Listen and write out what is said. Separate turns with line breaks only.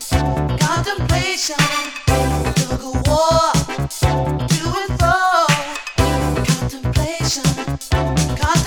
contemplation, tug of war, to and fro, contemplation, contemplation.